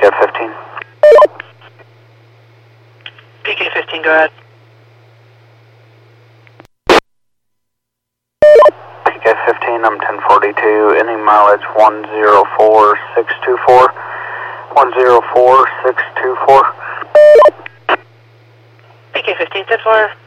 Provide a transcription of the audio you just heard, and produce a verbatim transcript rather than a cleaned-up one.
K fifteen. P K fifteen, go ahead. P K fifteen, I'm ten forty-two, any mileage one zero four six two four. one zero four six two four. P K fifteen, ten four.